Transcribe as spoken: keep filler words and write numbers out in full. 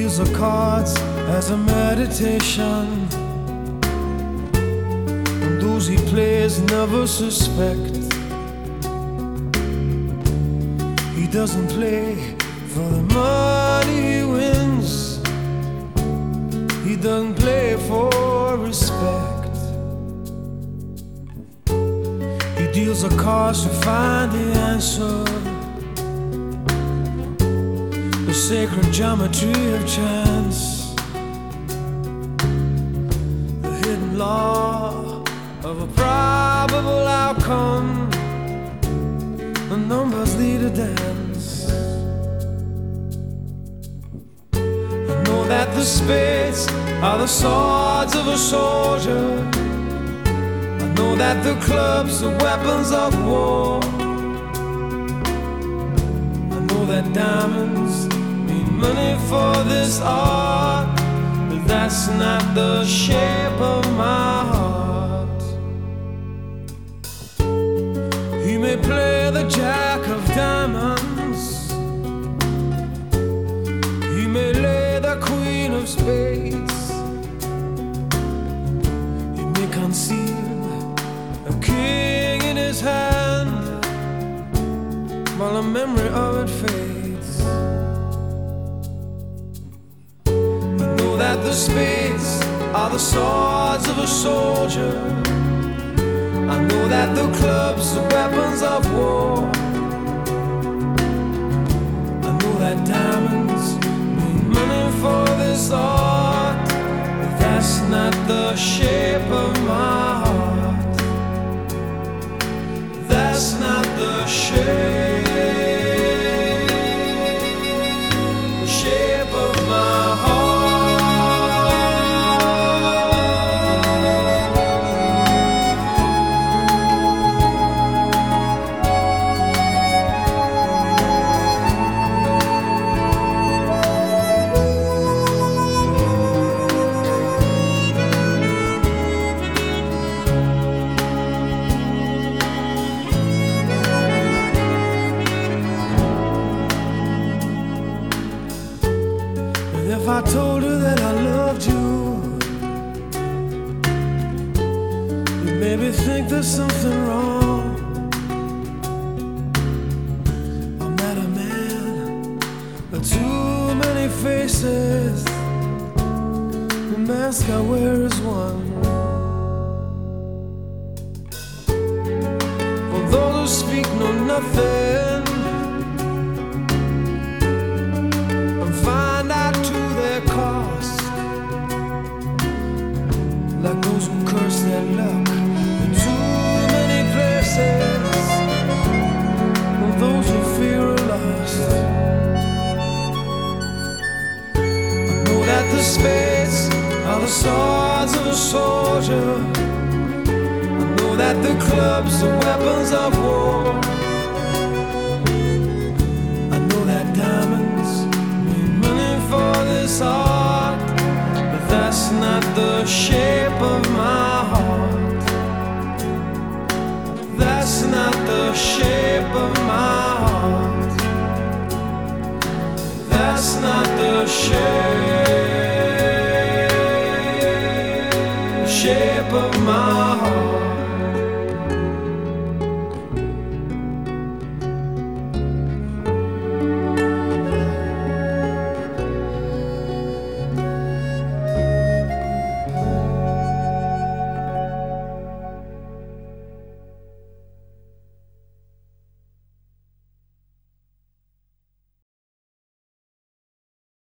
deals the cards as a meditation, and those he plays never suspect. He doesn't play for the money he wins, he doesn't play for respect. He deals the cards to find the answer, the sacred geometry of chance, the hidden law of a probable outcome. The numbers lead a dance. I know that the spades are the swords of a soldier, I know that the clubs are weapons of war, I know that diamonds mean money for this art, but that's not the shape of my heart. He may play the jack of diamonds, he may lay the queen of spades, he may conceal a king in his hand while the memory of it fades. I know that the spades are the swords of a soldier, I know that the clubs are weapons of war, I know that diamonds mean money for this art, but that's not the shape of my heart. That's not the shape, the shape of my heart. If I told her that I loved you, you'd maybe think there's something wrong. I'm not a man, but too many faces, the mask I wear is one. For those who speak know nothing and find out to their cost, like those who curse their luck in too many places, and those who fear are lost. I know that the spades are the swords of a soldier, I know that the clubs are weapons of war, I know that diamonds mean money for this art, but that's not the shape of my heart. That's not the shape of my heart. That's not the shape.